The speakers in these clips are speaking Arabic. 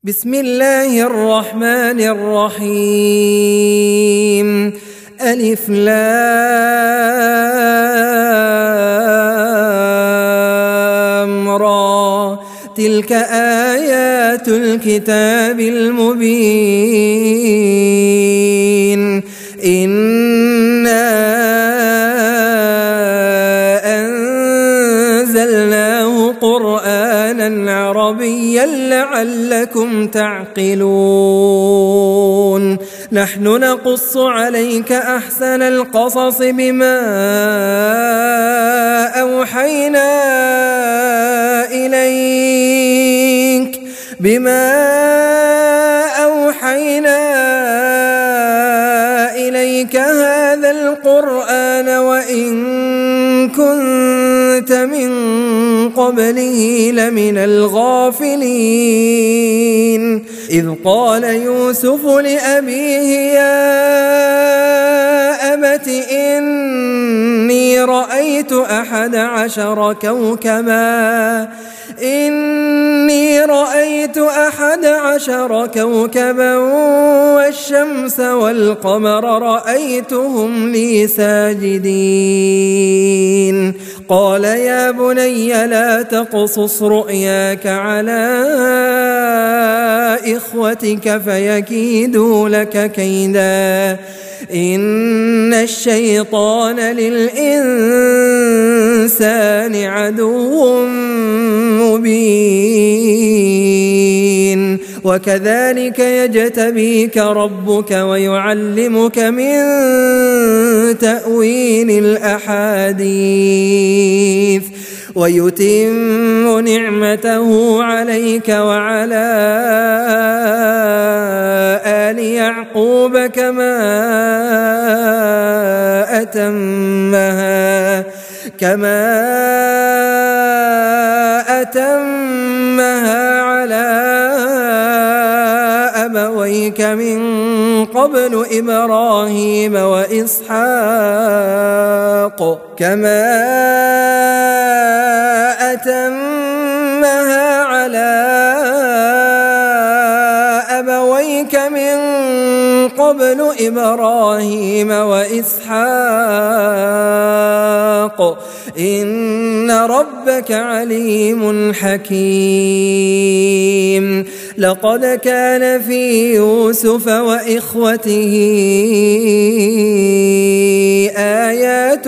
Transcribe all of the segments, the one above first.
بسم الله الرحمن الرحيم. ألف لام را، تلك آيات الكتاب المبين. إنا أنزلناه قرآنا عربيا لعلكم تعقلون. نحن نقص عليك أحسن القصص بما أوحينا إليك هذا القرآن وإن كنت من قبله لمن الغافلين. إذ قال يوسف لأبيه يا أبت إني رأيت 11 كوكبا والشمس والقمر رأيتهم لي ساجدين. قال يا بني لا تقصص رؤياك على إخوتك فيكيدوا لك كيدا، إن الشيطان للإنسان عدو مبين. وكذلك يجتبيك ربك ويعلمك من تأويل الأحاديث ويتم نعمته عليك وعلى آل يعقوب كما أتمها على أبويك من قبل إبراهيم وإسحاق إن ربك عليم حكيم. لقد كان في يوسف وإخوته آيات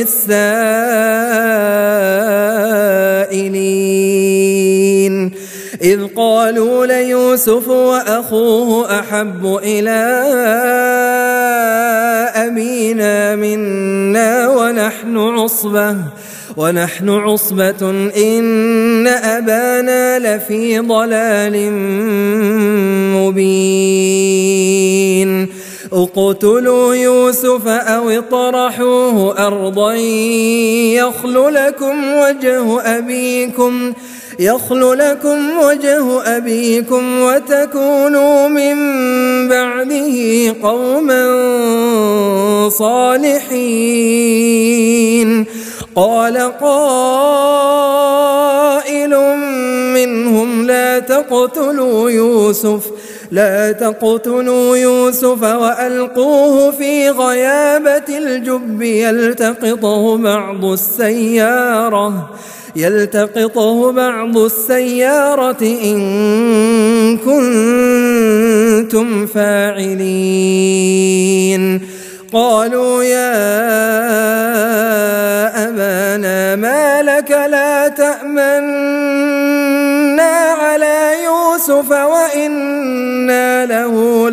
للسائلين، إذ قالوا ليوسف وأخوه أحب إلى أبينا منا ونحن عصبة إن أبانا لفي ضلال مبين. اقتلوا يوسف أو اطرحوه أرضا يخل لكم وجه أبيكم وتكونوا من بعده قوما صالحين. قال قائل منهم لا تقتلوا يوسف وألقوه في غيابة الجب يلتقطه بعض السيارة إن كنتم فاعلين. قالوا يا أبانا ما لك لا تأمنا على يوسف وإنا له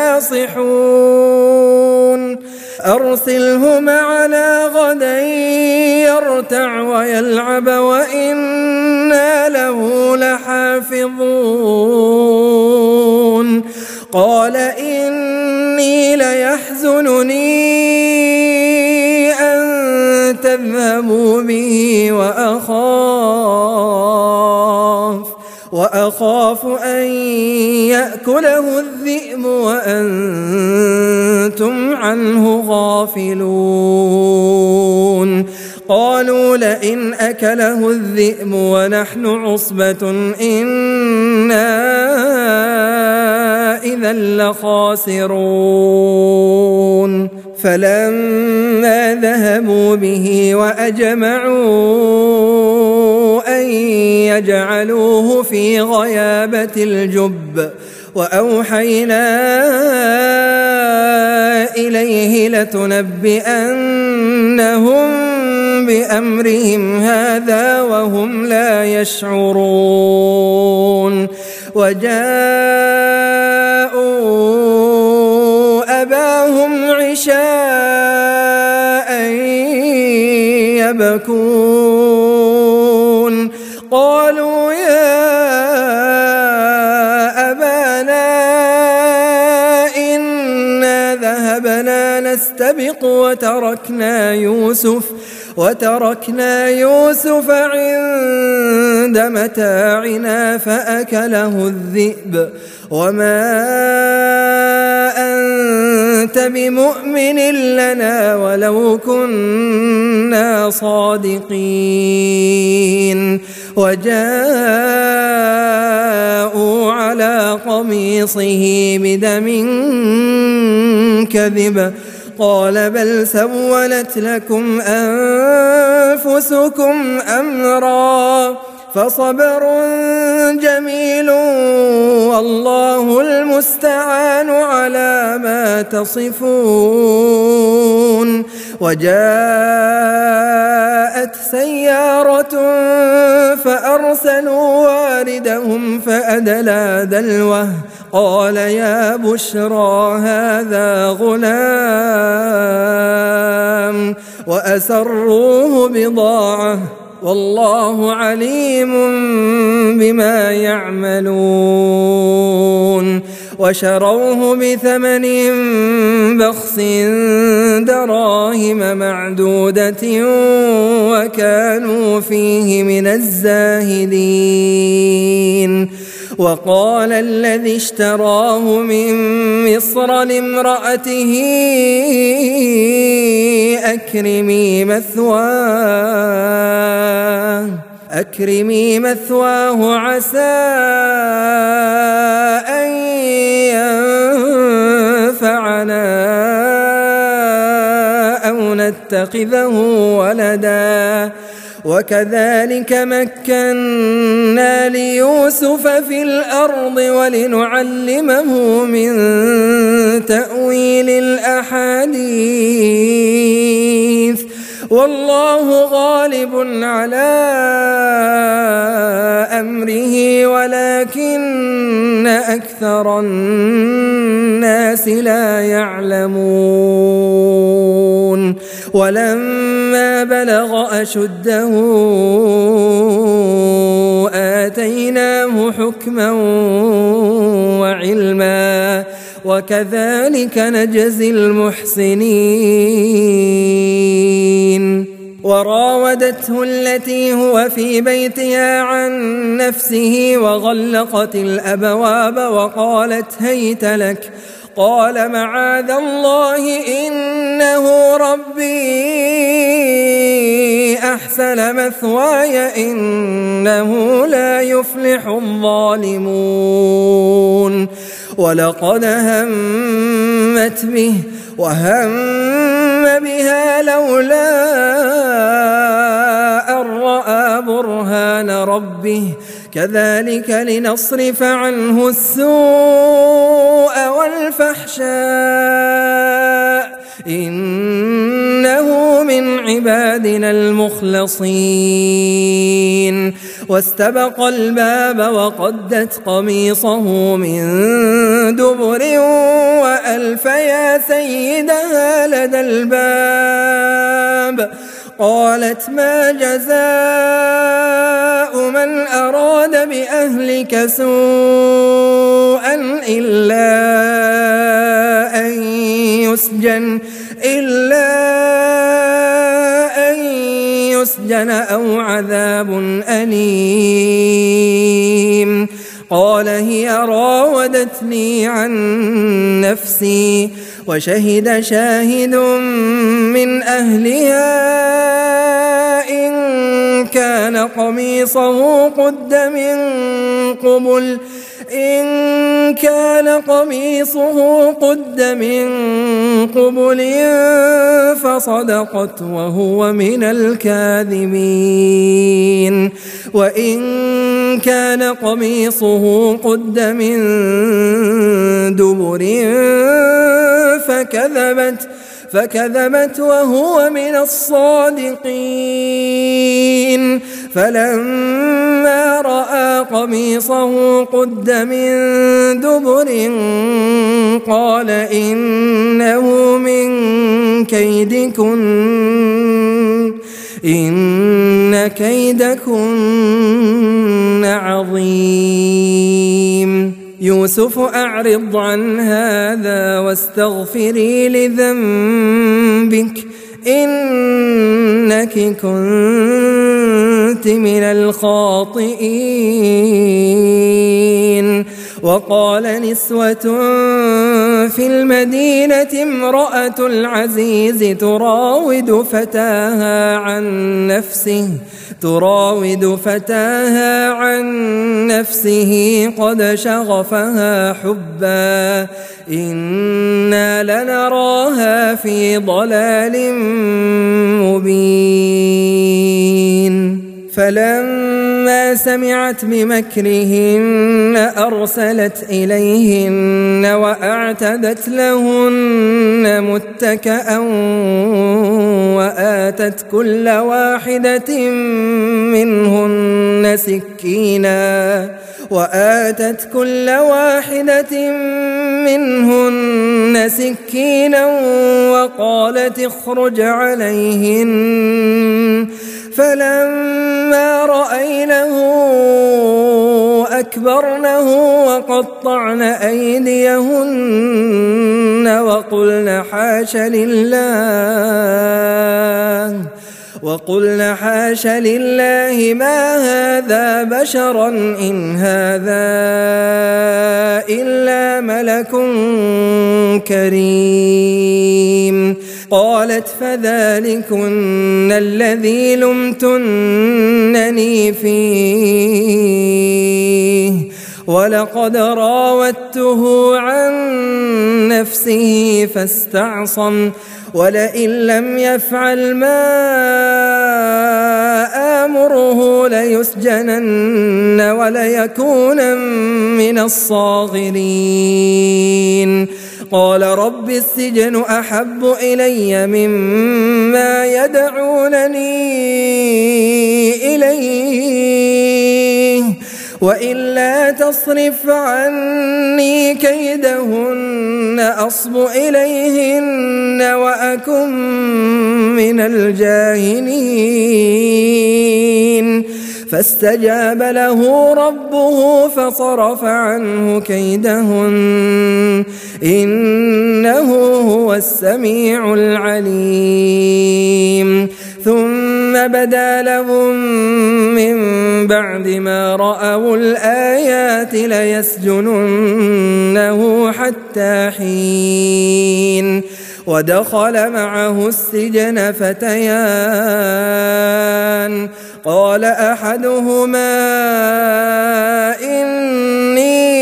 لناصحون. أرسله معنا غدا يرتع ويلعب وإنا له لحافظون. قال إني ليحزنني أن تذهبوا به وأخاف أن يأكله الذئب وأنتم عنه غافلون. قالوا لئن أكله الذئب ونحن عصبة إنا إذا لخاسرون فلما ذهبوا به وأجمعوا أن يجعلوه في غيابة الجب وأوحينا إليه لتنبئنهم بأمرهم هذا وهم لا يشعرون وجاءوا أباهم عشاء يبكون قالوا يا أبانا إنا ذهبنا نستبق وتركنا يوسف عند متاعنا فأكله الذئب وما أنت بمؤمن لنا ولو كنا صادقين وجاءوا على قميصه بدم كذب قال بل سولت لكم أنفسكم أمرا فصبر جميل والله المستعان على ما تصفون وجاءت سيارة فأرسلوا واردهم فأدلى دلوه قال يا بشرى هذا غلام وأسروه بضاعة والله عليم بما يعملون وشروه بثمن بخس دراهم معدودة وكانوا فيه من الزاهدين وقال الذي اشتراه من مصر لامرأته أكرمي مثواه عسى أن ينفعنا أو نتخذه ولدا وكذلك مكنا ليوسف في الأرض ولنعلمه من تأويل الأحاديث والله غالب على أمره ولكن أكثر الناس لا يعلمون ولما بلغ أشده آتيناه حكما وعلما وكذلك نجزي المحسنين وراودته التي هو في بيتها عن نفسه وغلقت الأبواب وقالت هيت لك قال معاذ الله إنه ربي أحسن مثواي إنه لا يفلح الظالمون ولقد همت به وهم بها لولا أن رأى برهان ربه كذلك لنصرف عنه السوء والفحشاء إنه من عبادنا المخلصين واستبق الباب وقدت قميصه من دبر وألف يا سيدها لدى الباب قالت ما جزاء من أراد بأهلك سوءا إلا أن يسجن أو عذاب أليم قال هي راودتني عن نفسي وشهد شاهد من أهلها إن كان قميصه قد من قبل إن كان قميصه قد من قبل فصدقت وهو من الكاذبين وإن كان قميصه قد من دبر فكذبت وهو من الصادقين فلما رأى قميصه قد من دبر قال إنه من كيدكن إن كيدكن عظيم يوسف أعرض عن هذا واستغفري لذنبك إنك كنت من الخاطئين وقال نسوة في المدينة امرأة العزيز تراود فتاها عن نفسه قد شغفها حبا إنا لنراها في ضلال مبين فلما سمعت بمكرهن أرسلت إليهن وأعتدت لهن متكأ وآتت كل واحدة منهن سكينا وقالت اخرج عليهن فلما رأينه أكبرنه وقطعن أيديهن وقلن حاش لله ما هذا بشرا إن هذا إلا ملك كريم قالت فذلكن الذي لمتنني فيه ولقد راودته عن نفسه فاستعصم ولئن لم يفعل ما آمره ليسجنن وليكون من الصاغرين قال رب السجن أحب إلي مما يدعونني إليه وإلا تصرف عني كيدهن أصب إليهن وأكن من الجاهلين فاستجاب له ربه فصرف عنه كيدهن إنه هو السميع العليم ثم بدا لهم من بعد ما رأوا الآيات ليسجننه حتى حين ودخل معه السجن فتيان قال أحدهما إني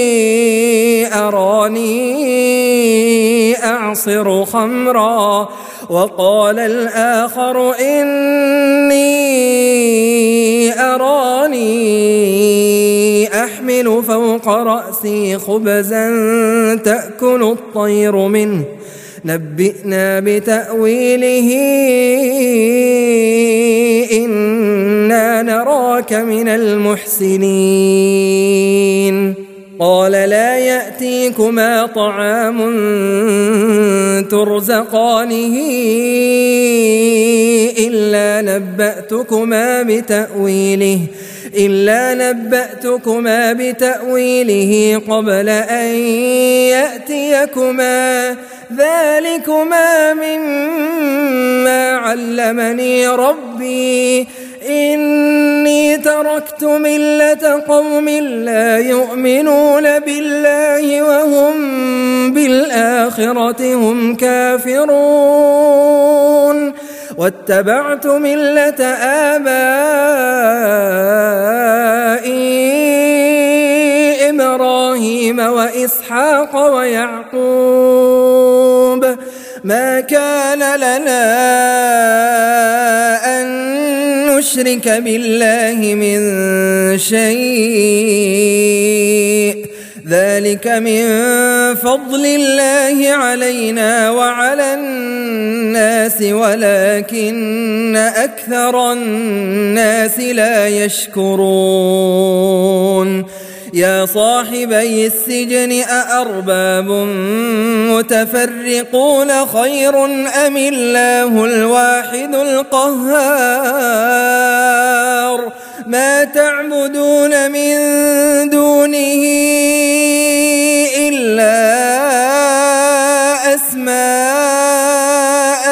أراني أعصر خمرا وقال الآخر إني أراني أحمل فوق رأسي خبزا تأكل الطير منه نبئنا بتأويله إنا نراك من المحسنين قال لا يأتيكما طعام ترزقانه إلا نبأتكما بتأويله قبل أن يأتيكما ذلكما مما علمني ربي إني تركت ملة قوم لا يؤمنون بالله وهم بالآخرة هم كافرون واتبعت ملة آبائي إبراهيم وإسحاق ويعقوب ما كان لنا أن نشرك بالله من شيء ذلك من فضل الله علينا وعلى الناس ولكن أكثر الناس لا يشكرون يا صاحبي السجن أأرباب متفرقون خير أم الله الواحد القهار ما تعبدون من دونه إلا أسماء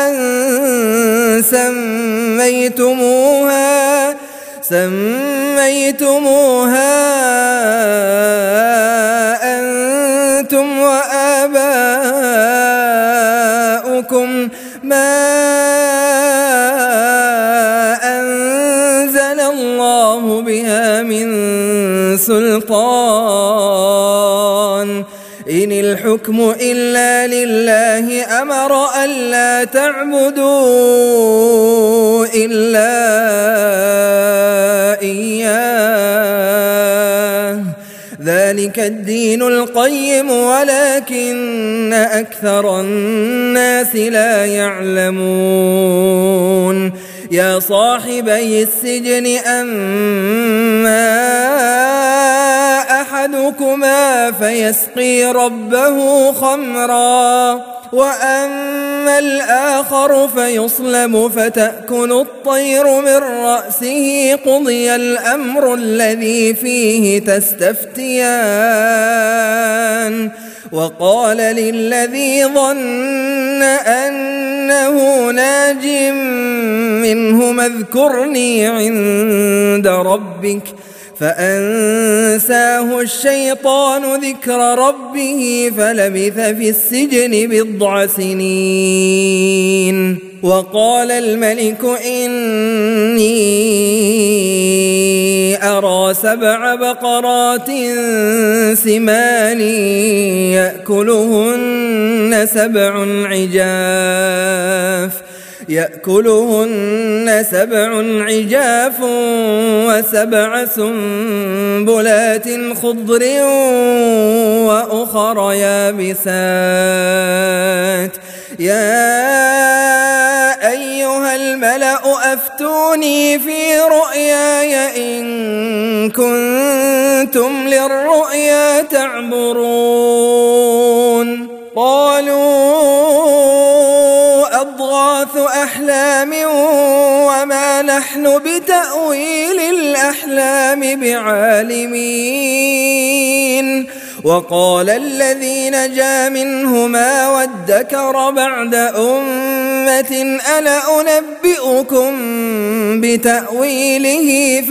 سميتموها أنتم وآباؤكم ما أنزل الله بها من سلطان إن الحكم إلا لله أمر ألا تعبدوا إلا إياه ذلك الدين القيم ولكن أكثر الناس لا يعلمون يا صاحبي السجن أما أحدكما فيسقي ربه خمرا وأما الآخر فيصلب فتأكل الطير من رأسه قضي الأمر الذي فيه تستفتيان وقال للذي ظن أنه ناج منهما اذكرني عند ربك فأنساه الشيطان ذكر ربه فلبث في السجن 9 سنين وقال الملك إني أرى 7 بقرات سمان يأكلهن 7 عجاف و7 سنبلات خضر وأخر يابسات يا أيها الملأ أفتوني في رؤياي إن كنتم للرؤيا تعبرون قالوا أضغاث أحلام وما نحن بتأويل الأحلام بعالمين وقال الذي نجا منهما وادكر بعد أمة أنا أنبئكم بتأويله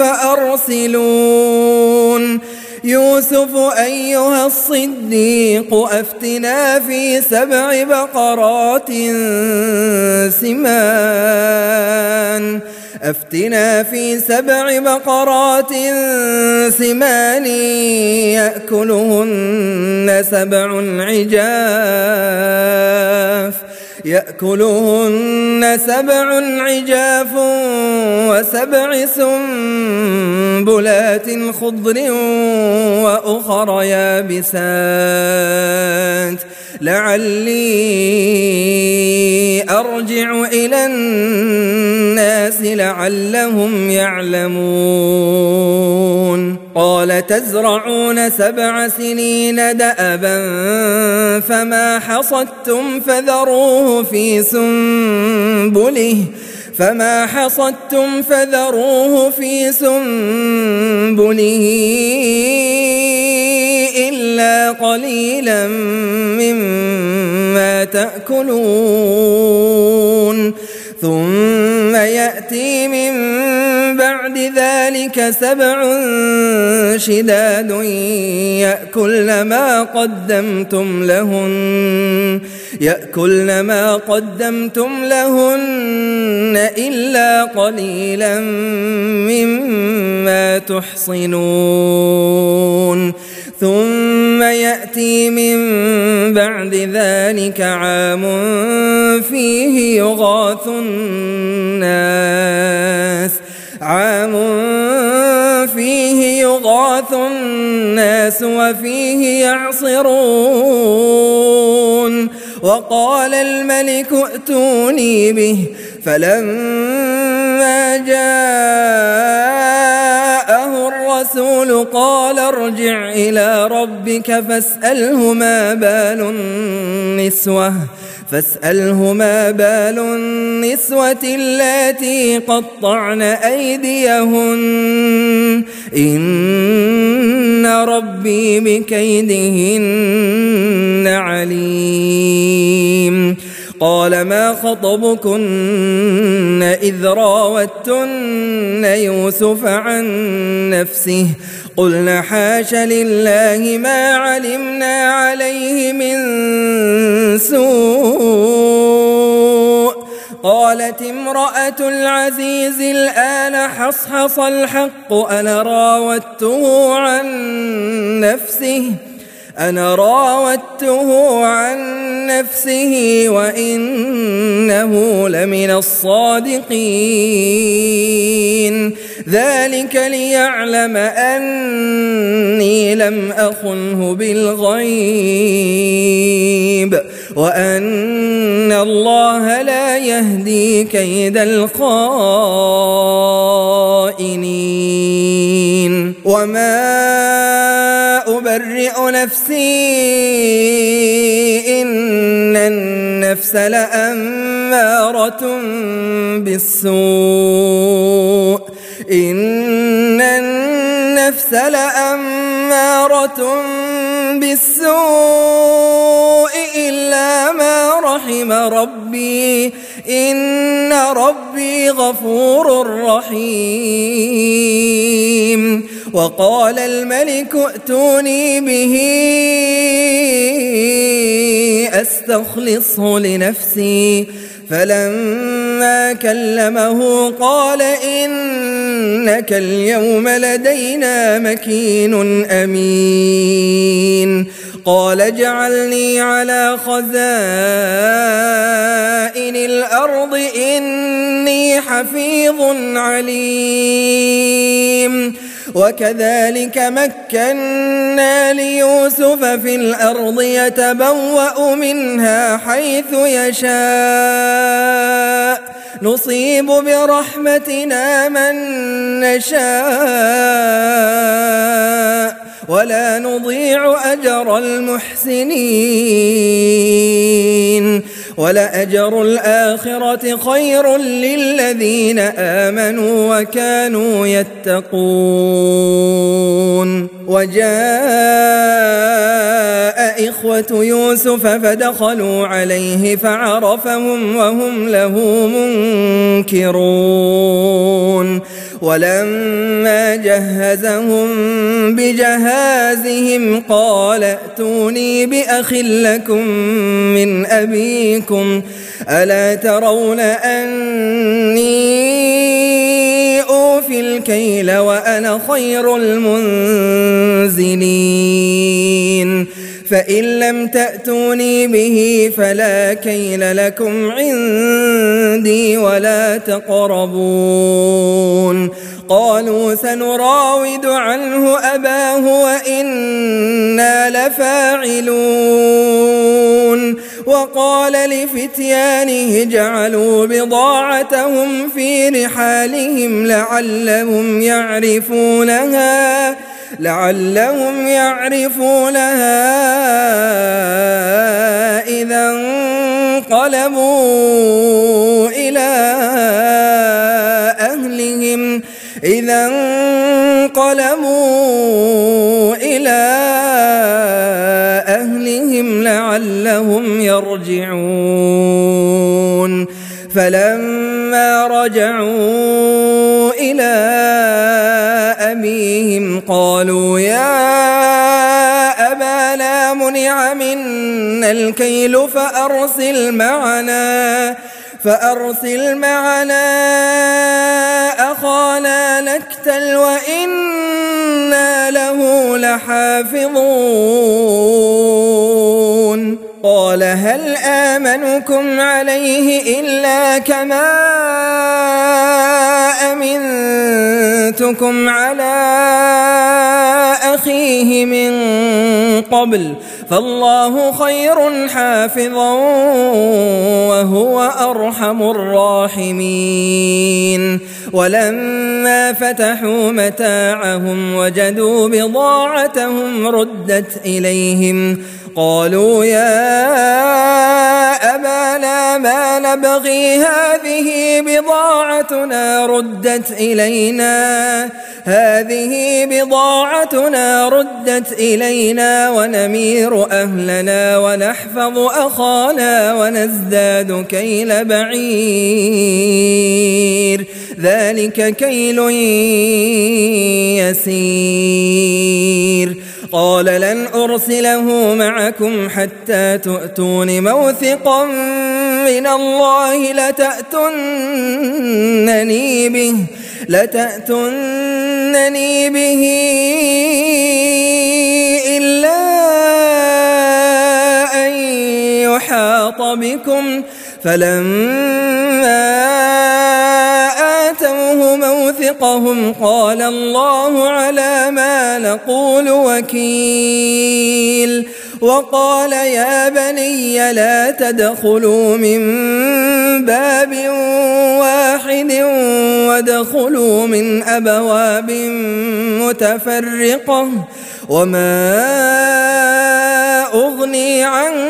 فأرسلون يوسف أيها الصديق أفتنا في 7 بقرات سمان يأكلهن 7 عجاف و7 سنبلات خضر وأخر يابسات لعلي أرجع إلى الناس لعلهم يعلمون قال تزرعون 7 سنين دأبا فما حصدتم فذروه في سنبله إلا قليلا مما تأكلون ثم يأتي من بعد ذلك 7 شداد يأكلن ما قدمتم لهن إلا قليلا مما تحصنون ثم يأتي من بعد ذلك عام فيه يغاث الناس وفيه يعصرون. وقال الملك ائتوني به، فلما جاءه الرسول قال ارجع إلى ربك فاسأله ما بال النسوة اللاتي قطعن أيديهن إن ربي بكيدهن عليم. قال ما خطبكن إذ راوتن يوسف عن نفسه قلنا حاش لله ما علمنا عليه من سوء. قالت امرأة العزيز الآن حصحص الحق أنا راودته عن نفسه وإنه لمن الصادقين. ذلك ليعلم أني لم أخنه بالغيب وأن الله لا يهدي كيد الخائنين. وما أبرئ نفسي إن النفس لأمارة بالسوء إلا ما رحم ربي إن ربي غفور رحيم. وقال الملك ائتوني به أستخلصه لنفسي، فلما كلمه قال إنك اليوم لدينا مكين أمين. قال اجعلني على خزائن الأرض إني حفيظ عليم. وكذلك مكنا ليوسف في الأرض يتبوأ منها حيث يشاء نصيب برحمتنا من نشاء ولا نضيع أجر المحسنين. ولأجر الآخرة خير للذين آمنوا وكانوا يتقون. وجاء إخوة يوسف فدخلوا عليه فعرفهم وهم له منكرون. ولما جهزهم بجهازهم قال ائتوني بأخ لكم من أبيكم ألا ترون أني أوفي الكيل وأنا خير المنزلين. فإن لم تأتوني به فلا كيل لكم عندي ولا تقربون. قالوا سنراود عنه أباه وإنا لفاعلون. وقال لفتيانه اجعلوا بضاعتهم في رحالهم لعلهم يعرفونها إذا انقلبوا إلى أهلهم لعلهم يرجعون. فلما رجعوا إلى أبيهم قالوا يا أبانا منع منا الكيل فأرسل معنا أخانا نكتل وإنا وإنا له لحافظون قال هل آمنكم عليه إلا كما أمنتكم على أخيه من قبل فالله خير حافظا وهو أرحم الراحمين ولما فتحوا متاعهم وجدوا بضاعتهم ردت إليهم قالوا يا أبانا ما نبغي هذه بضاعتنا ردت إلينا ونمير أهلنا ونحفظ أخانا ونزداد كيل بعير ذلك كيل يسير قال لن أرسله معكم حتى تؤتون موثقا من الله لتأتونني به إلا أن يحاط بكم فلما آتوه موثقهم قال الله على ما نقول وكيل وقال يا بني لا تدخلوا من باب واحد وادخلوا من أبواب متفرقة وما أغني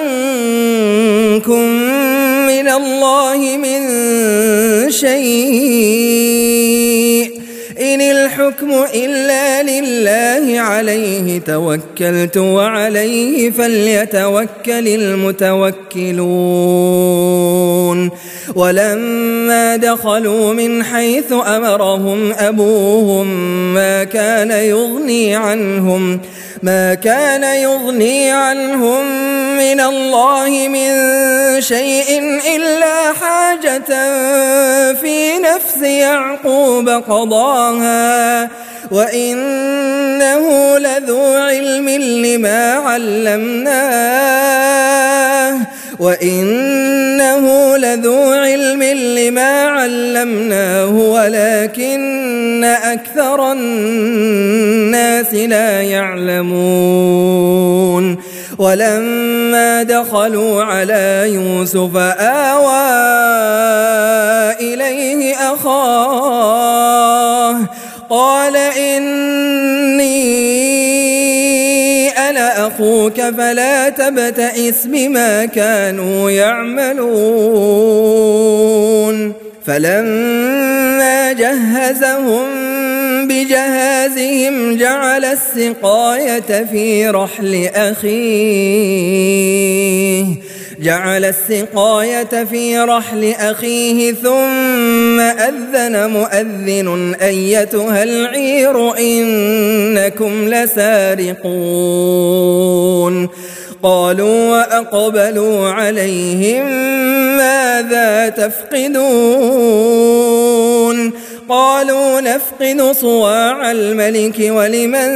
عنكم من الله من شيء إن الحكم إلا لله عليه توكلت وعليه فليتوكل المتوكلون ولما دخلوا من حيث أمرهم أبوهم ما كان يغني عنهم من الله من شيء إلا حاجة في نفس يعقوب قضاها وإنه لذو علم لما علمناه ولكن أكثر الناس لا يعلمون ولما دخلوا على يوسف آوى إليه أخاه قال إني أنا أخوك فلا تبتئس بما كانوا يعملون فلما جهزهم بجهازهم جعل السقاية في رحل أخيه ثم أذن مؤذن أيتها العير إنكم لسارقون قالوا وأقبلوا عليهم ماذا تفقدون قالوا نفقد صواع الملك ولمن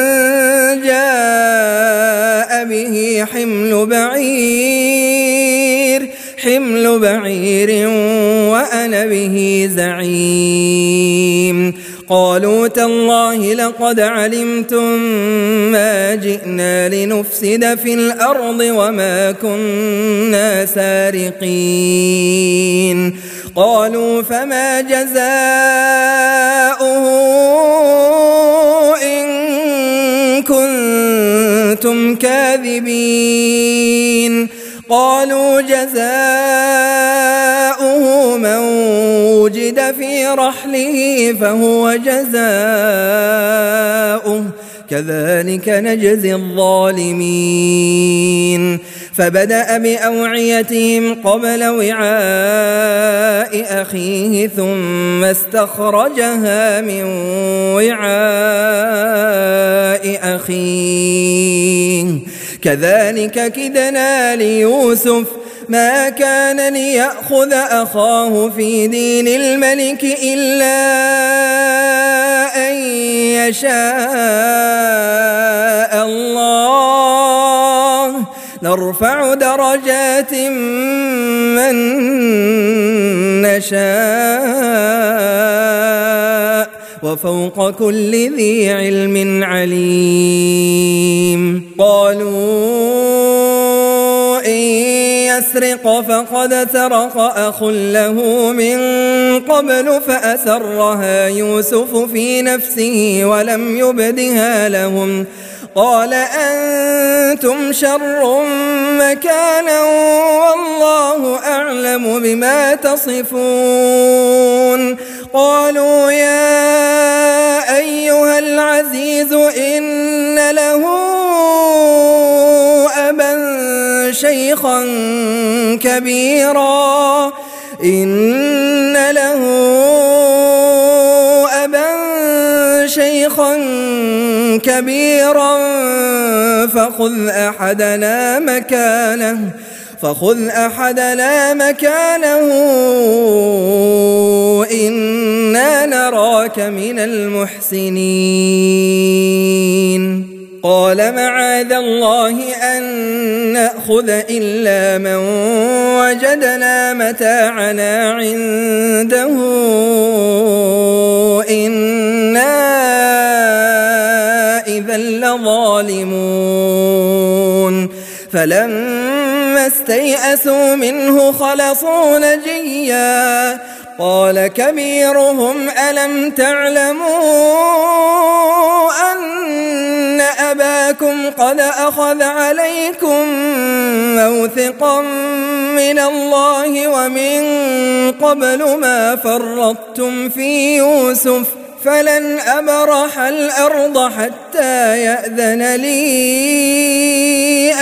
جاء به حمل بعير وأنا به زعيم قالوا تالله لقد علمتم ما جئنا لنفسد في الأرض وما كنا سارقين قالوا فما جزاؤه إن كنتم كاذبين قالوا جزاؤه من وجد في رحله فهو جزاؤه كذلك نجزي الظالمين فبدأ بأوعيتهم قبل وعاء أخيه ثم استخرجها من وعاء أخيه كذلك كدنا ليوسف ما كان ليأخذ أخاه في دين الملك إلا أن يشاء الله نرفع درجات من نشاء وفوق كل ذي علم عليم. قالوا إن يسرق فقد سرق أخ له من قبل فأسرها يوسف في نفسه ولم يبدها لهم قال أنتم شر مكانا والله أعلم بما تصفون. قالوا يا أيها العزيز إن له أبا شيخا كبيرا فخذ أحدنا مكانه إنا نراك من المحسنين. قال معاذ الله أن نأخذ إلا من وجدنا متاعنا عنده إنا إذا لظالمون. فلما استيئسوا منه خلصوا نجيا قال كبيرهم ألم تعلموا أن أباكم قد أخذ عليكم موثقا من الله ومن قبل ما فرطتم في يوسف فلن أبرح الأرض حتى يأذن لي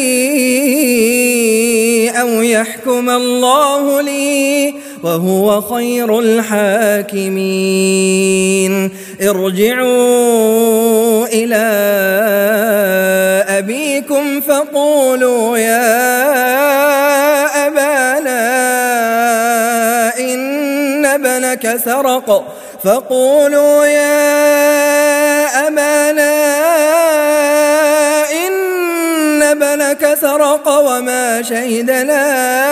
أبي أو يحكم الله لي وهو خير الحاكمين. ارجعوا إلى أبيكم فقولوا يا أبانا إن ابنك سرق وما شهدنا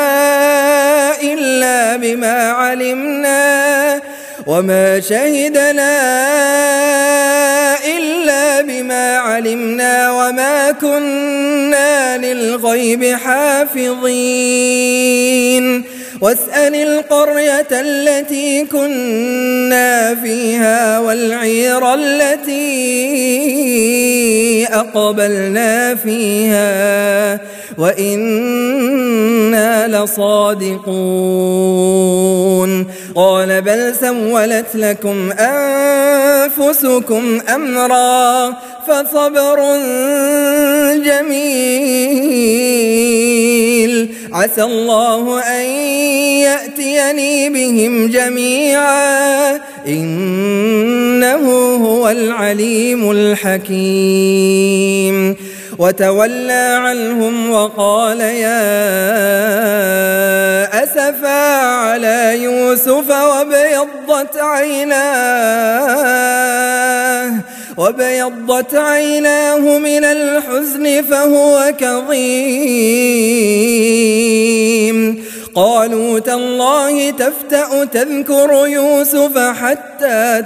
إلا بما علمنا وما كنا للغيب حافظين. واسأل القرية التي كنا فيها والعير التي أقبلنا فيها وإنا لصادقون. قال بل سولت لكم أنفسكم أمرا فصبر جميل عسى الله أن يأتيني بهم جميعا إنه هو العليم الحكيم. وتولى عنهم وقال يا أسفا على يوسف وابيضت عيناه من الحزن فهو كظيم. قالوا تالله تفتأ تذكر يوسف حتى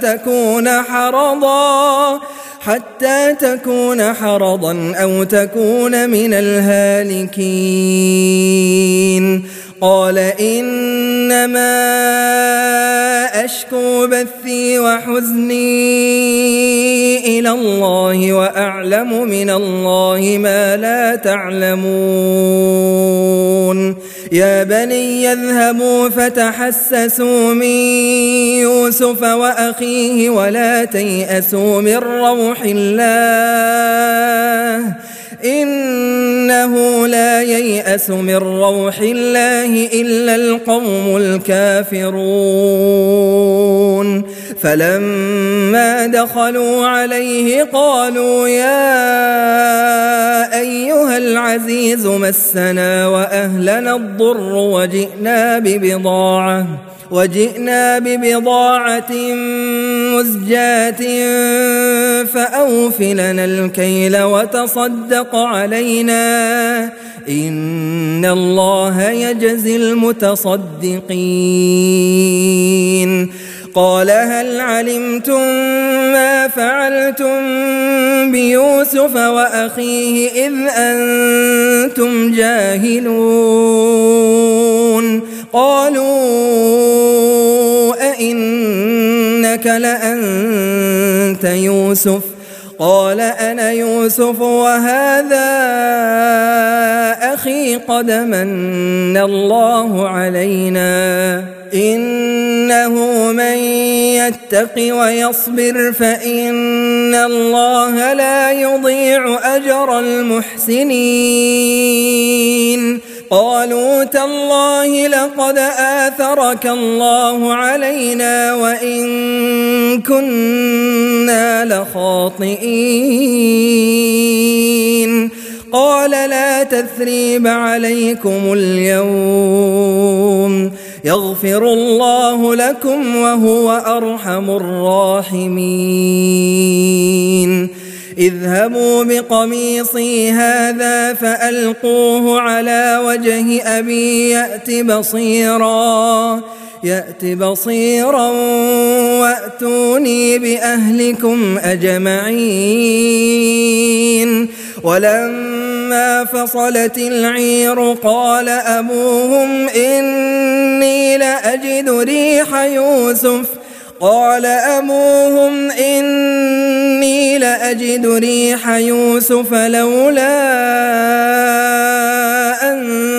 تكون حرضا أو تكون من الهالكين. قال إنما أشكو بثي وحزني إلى الله وأعلم من الله ما لا تعلمون. يا بني اذهبوا فتحسسوا من يوسف وأخيه ولا تيأسوا من روح الله إنه لا ييأس من روح الله إلا القوم الكافرون. فلما دخلوا عليه قالوا يا أيها العزيز مسنا وأهلنا الضر وجئنا ببضاعة مزجاة فأوف لنا الكيل وتصدق علينا إن الله يجزي المتصدقين. قال هل علمتم ما فعلتم بيوسف وأخيه إذ أنتم جاهلون؟ قالوا أئنك لأنت يوسف؟ قال أنا يوسف وهذا أخي قد من الله علينا إنه من يتق ويصبر فإن الله لا يضيع أجر المحسنين. قالوا تالله لقد آثرك الله علينا وإن كنا لخاطئين. قال لا تثريب عليكم اليوم يغفر الله لكم وهو أرحم الراحمين. اذهبوا بقميصي هذا فألقوه على وجه أبي يأت بصيرا وأتوني بأهلكم أجمعين. ولما فصلت العير قال أبوهم إني لأجد ريح يوسف لولا أن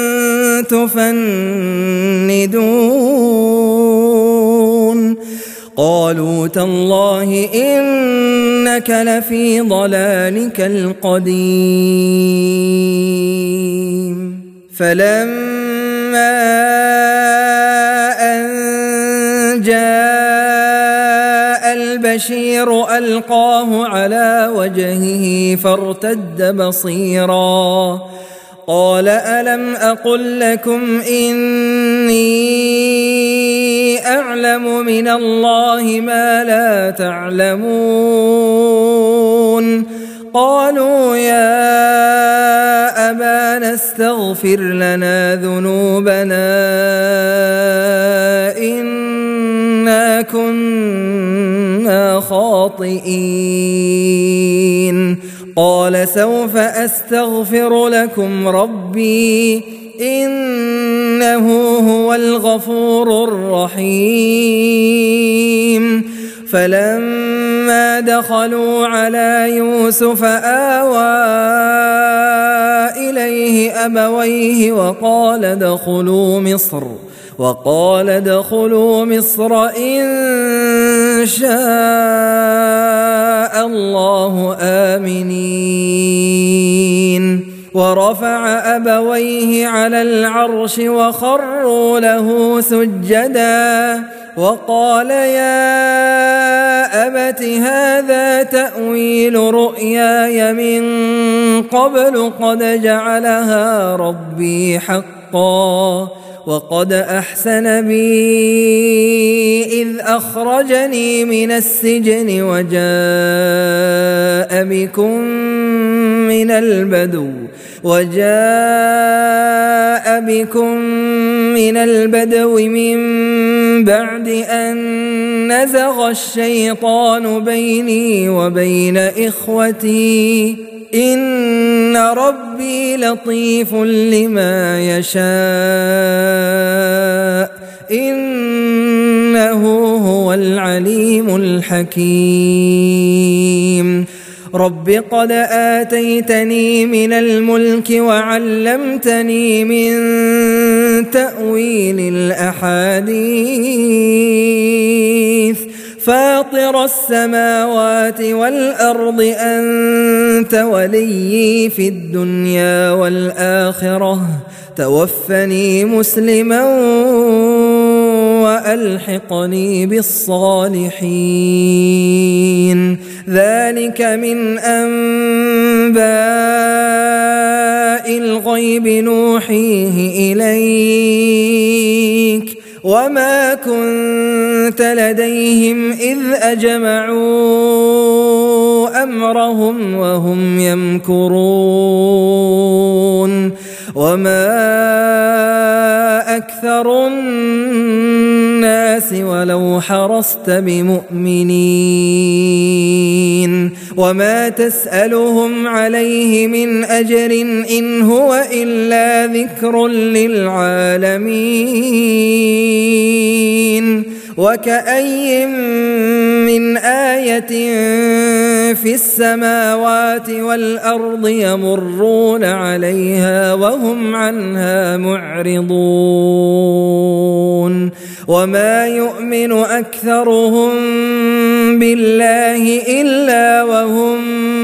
تفندون. قالوا تالله إنك لفي ضلالك القديم. فلما أن جاء البشير ألقاه على وجهه فارتد بصيرا قال ألم أقل لكم إني أعلم من الله ما لا تعلمون. قالوا يا أبانا استغفر لنا ذنوبنا إنا كنا خاطئين. قال سوف أستغفر لكم ربي إنه هو الغفور الرحيم. فلما دخلوا على يوسف آوى إليه أبويه وقال ادخلوا مصر إن شاء الله آمنين. ورفع أبويه على العرش وخروا له سجدا وقال يا أبت هذا تأويل رؤياي من قبل قد جعلها ربي حقا وقد أحسن بي إذ أخرجني من السجن وجاء بكم من البدو من بعد أن نزغ الشيطان بيني وبين إخوتي إن ربي لطيف لما يشاء إنه هو العليم الحكيم. رب قد آتيتني من الملك وعلمتني من تأويل الأحاديث فاطر السماوات والأرض أنت وليي في الدنيا والآخرة توفني مسلما وألحقني بالصالحين. ذلك من أنباء الغيب نوحيه إليك وما كنت لديهم إذ أجمعوا أمرهم وهم يمكرون وما أكثر الناس ولو حرصت بمؤمنين وما تسألهم عليه من أجر إن هو إلا ذكر للعالمين وكأي من آية في السماوات والأرض يمرون عليها وهم عنها معرضون وما يؤمن أكثرهم بالله إلا وهم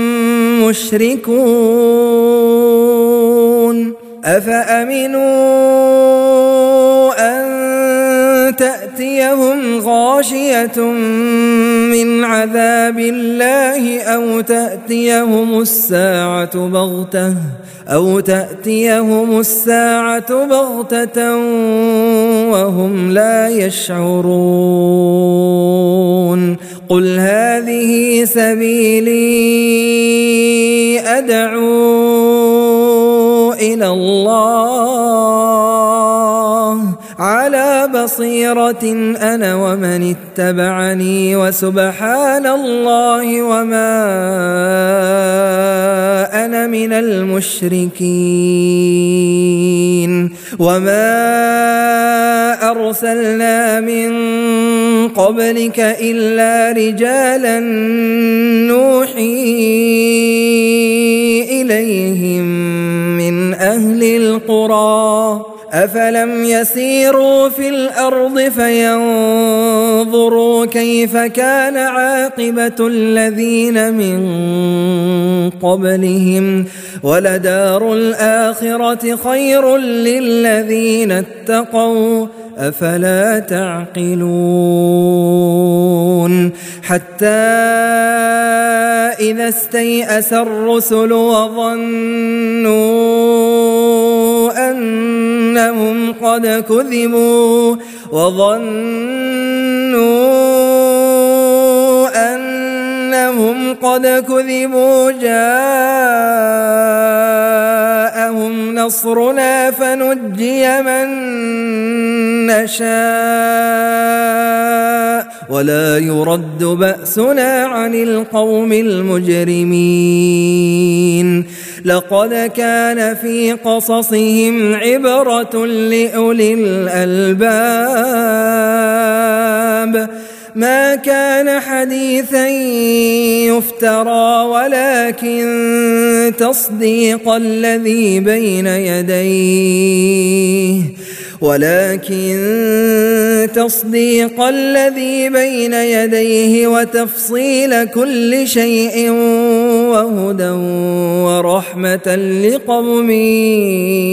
مشركون أفأمنوا أن تأتيهم غاشية من عذاب الله أو تأتيهم الساعة بغتة وهم لا يشعرون قل هذه سبيلي أدعو إلى الله على بصيرة أنا ومن اتبعني وسبحان الله وما أنا من المشركين وما أرسلنا من قبلك إلا رجالا نوحي إليهم من أهل القرى أفلم يسيروا في الأرض فينظروا كيف كان عاقبة الذين من قبلهم ولدار الآخرة خير للذين اتقوا أفلا تعقلون حتى إذا استيأس الرسل وظنوا أنهم قد كذبوا جاءهم نصرنا فنجي من نشاء ولا يرد بأسنا عن القوم المجرمين لقد كان في قصصهم عبرة لأولي الألباب ما كان حديثا يفترى ولكن تصديق الذي بين يديه وتفصيل كل شيء وهدى ورحمة لقوم